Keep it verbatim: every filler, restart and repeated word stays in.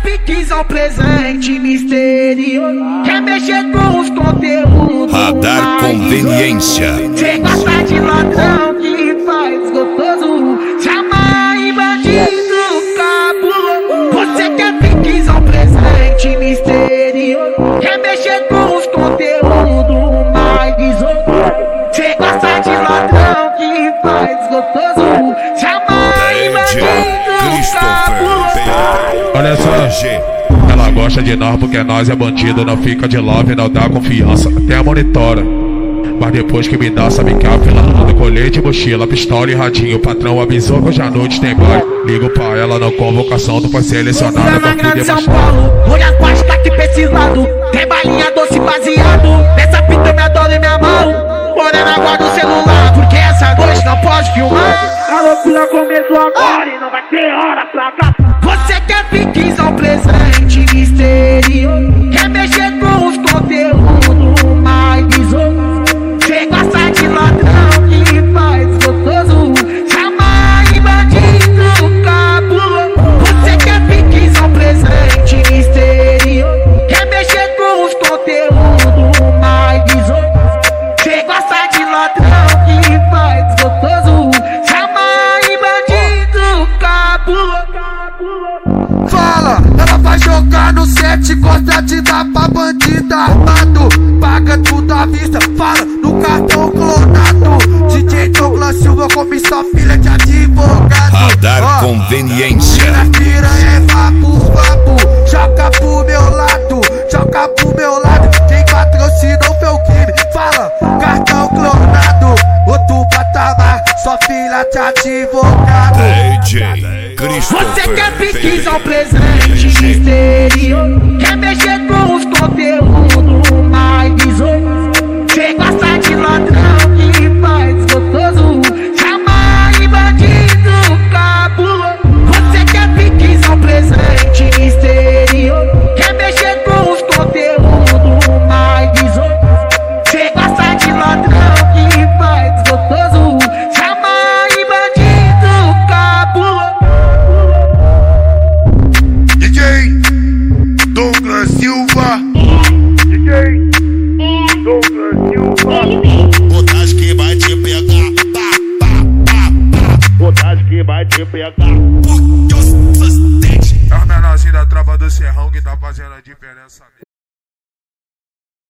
piques ao presente misterioso. Quer mexer com os conteúdos. Radar Conveniência. Cê gosta de ladrão que faz gostoso. Chama e bandido cabuloso. Você quer piques ao presente misterioso. Quer mexer com os conteúdos mais desocupados. Cê gosta de ladrão que faz gostoso. Chama e bandido cabuloso. Olha só, ela gosta de nós porque nós é bandido. Não fica de love, não dá confiança, até monitora. Mas depois que me dá, sabe que a fila anda. Colete, mochila, pistola e radinho. O patrão avisou que hoje à noite tem baile. Ligo pra ela na convocação, tu foi selecionada pra poder São Paulo, olha a pasta aqui pra esse lado. Tem balinha doce baseado. Nessa fita eu me adoro e me amarro. Morena, guarda o celular, porque essa noite não pode filmar. A loucura começou agora e não vai ter hora pra cá. Você quer piques ao presente misterioso. Quer mexer com os conteúdos mais desocupados. Cê gosta de ladrão que faz gostoso. Chama e bandido cabuloso. Você quer piques ao presente misterioso. Quer mexer com os conteúdos mais desocupados. Cê gosta de ladrão que faz gostoso. Chama e bandido cabuloso. Fala, ela vai jogar no set, gosta de dar pra bandida armado. Paga tudo à vista, fala no cartão clonado. D J Douglas Silva come sua filha de advogado. Radar Conveniência. Minha piranha é vapo, vapo. Joga pro meu lado, joga pro meu lado. Quem patrocinou foi o crime, fala cartão clonado. Outro patamar, sua filha de advogado. D J Christopher. Você quer piques ao presente misterioso. Quer mexer com